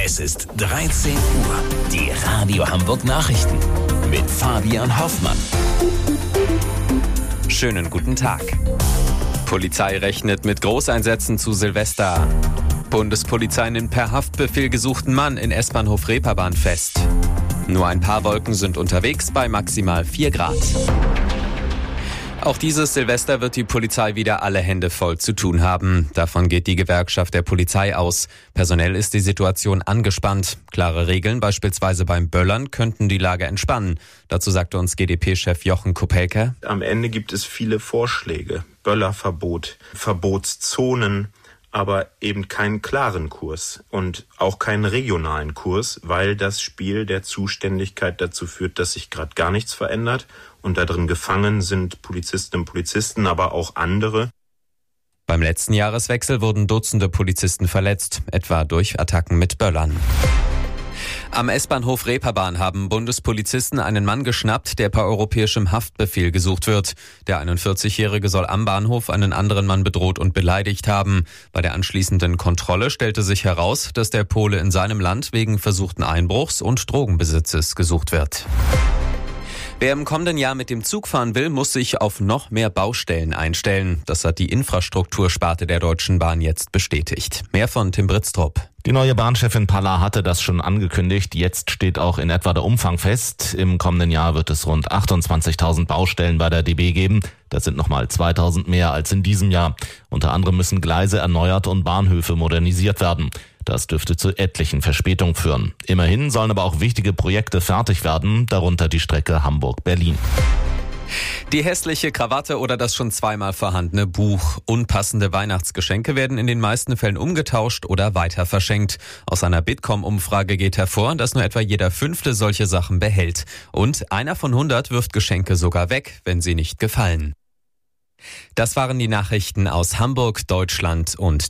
Es ist 13 Uhr. Die Radio Hamburg Nachrichten mit Fabian Hoffmann. Schönen guten Tag. Polizei rechnet mit Großeinsätzen zu Silvester. Bundespolizei nimmt per Haftbefehl gesuchten Mann in S-Bahnhof Reeperbahn fest. Nur ein paar Wolken sind unterwegs bei maximal 4 Grad. Auch dieses Silvester wird die Polizei wieder alle Hände voll zu tun haben. Davon geht die Gewerkschaft der Polizei aus. Personell ist die Situation angespannt. Klare Regeln, beispielsweise beim Böllern, könnten die Lage entspannen. Dazu sagte uns GdP-Chef Jochen Kopelke. Am Ende gibt es viele Vorschläge. Böllerverbot, Verbotszonen, aber eben keinen klaren Kurs und auch keinen regionalen Kurs, weil das Spiel der Zuständigkeit dazu führt, dass sich gerade gar nichts verändert und da drin gefangen sind Polizistinnen und Polizisten, aber auch andere. Beim letzten Jahreswechsel wurden Dutzende Polizisten verletzt, etwa durch Attacken mit Böllern. Am S-Bahnhof Reeperbahn haben Bundespolizisten einen Mann geschnappt, der per europäischem Haftbefehl gesucht wird. Der 41-Jährige soll am Bahnhof einen anderen Mann bedroht und beleidigt haben. Bei der anschließenden Kontrolle stellte sich heraus, dass der Pole in seinem Land wegen versuchten Einbruchs und Drogenbesitzes gesucht wird. Wer im kommenden Jahr mit dem Zug fahren will, muss sich auf noch mehr Baustellen einstellen. Das hat die Infrastruktursparte der Deutschen Bahn jetzt bestätigt. Mehr von Tim Britztrup. Die neue Bahnchefin Palla hatte das schon angekündigt. Jetzt steht auch in etwa der Umfang fest. Im kommenden Jahr wird es rund 28.000 Baustellen bei der DB geben. Das sind nochmal 2.000 mehr als in diesem Jahr. Unter anderem müssen Gleise erneuert und Bahnhöfe modernisiert werden. Das dürfte zu etlichen Verspätungen führen. Immerhin sollen aber auch wichtige Projekte fertig werden, darunter die Strecke Hamburg-Berlin. Die hässliche Krawatte oder das schon zweimal vorhandene Buch. Unpassende Weihnachtsgeschenke werden in den meisten Fällen umgetauscht oder weiter verschenkt. Aus einer Bitkom-Umfrage geht hervor, dass nur etwa jeder 5. solche Sachen behält. Und einer von 100 wirft Geschenke sogar weg, wenn sie nicht gefallen. Das waren die Nachrichten aus Hamburg, Deutschland und